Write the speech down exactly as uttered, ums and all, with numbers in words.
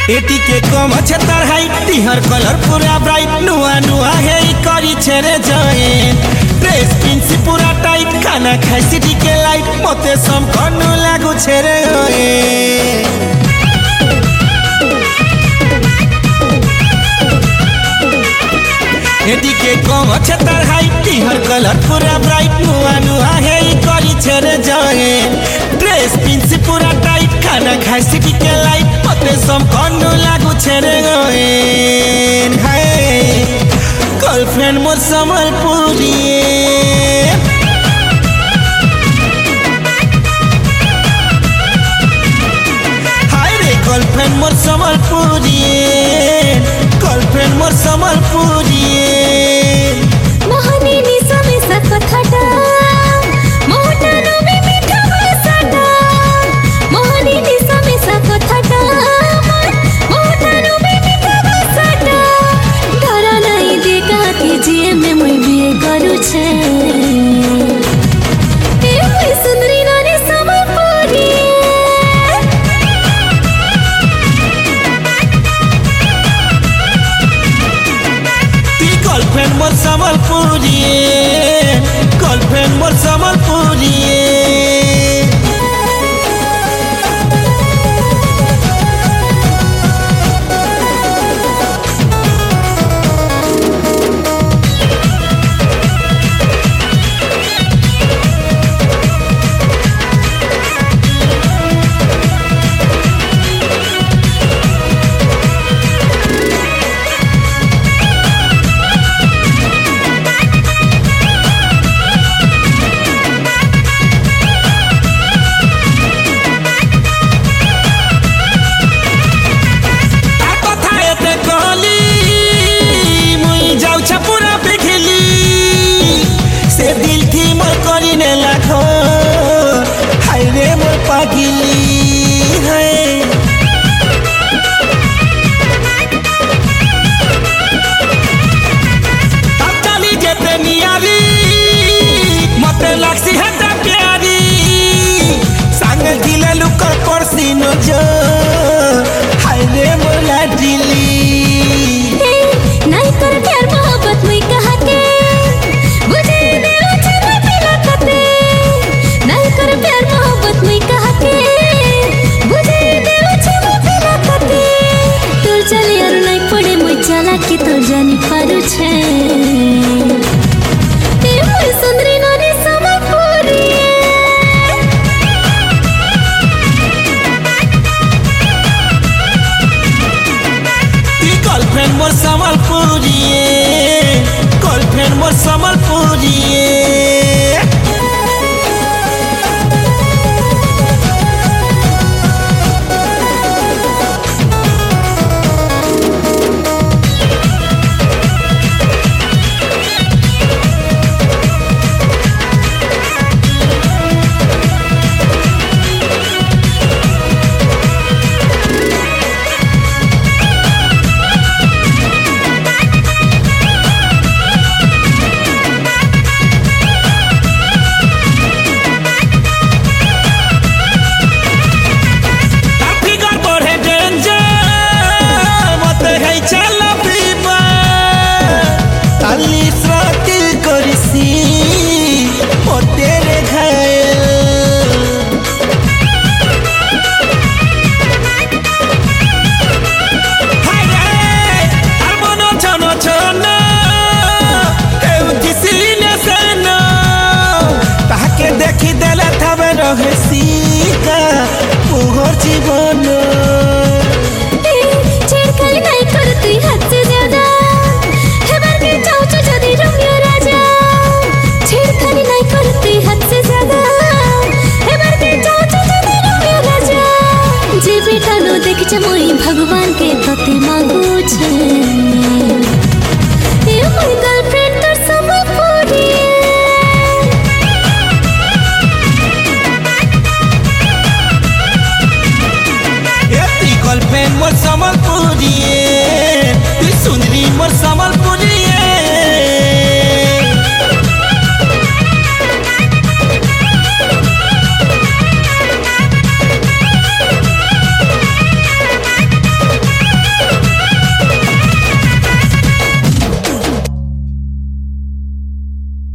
एटी के कम अच्छे तरहाई तिहर कलर पूरा ब्राइट नुआ नुआ है करी छेरे जाए ड्रेस पिंसी पूरा टाइट खाना खाई सिटी के लाइट मते सम कनु लागू छेरे होए एटी के कम अच्छे तरहाई तिहर कलर पूरा ब्राइट नुआ नुआ है करी छेरे जाए ड्रेस पिंसी पूरा टाइट खाना खाई सिटी के लाइट मते सम कनु लागू छेरे होए हाय गर्लफ्रेंड मोर संबलपुरी हाय रे गर्लफ्रेंड मोर संबलपुरी गर्लफ्रेंड मोर संबलपुरी मोहनी निसा में सकथटा मोहटा नो में मीठा बसाटा मोहनी निसा में सकथटा मोहटा नो में मीठा बसाटा डरा नहीं देखा कि जिए में मुई बिए करू छे ए मुई सुंदरी नारी संबलपुरी गर्लफ्रेंड मोर संबलपुरी गर्लफ्रेंड मोर संबलपुरी पागिली है तब चली जेते नियारी मते लागसी हटा प्यारी संग गिले लुकर परसी न जो हाय रे मोला दिली नहीं कर प्यार मोहब्बत में कहा के बुझे दिल छे पिला कते नहीं कर प्यार मोहब्बत में कहा के बुझे दिल छे पिला कते तोर चले और नहीं पड़े मुई चला के तो जानी पारू छे ए मुई सुंदरी नारी संबलपुरी गर्लफ्रेंड मोर संबलपुरी गर्लफ्रेंड मोर संबलपुरी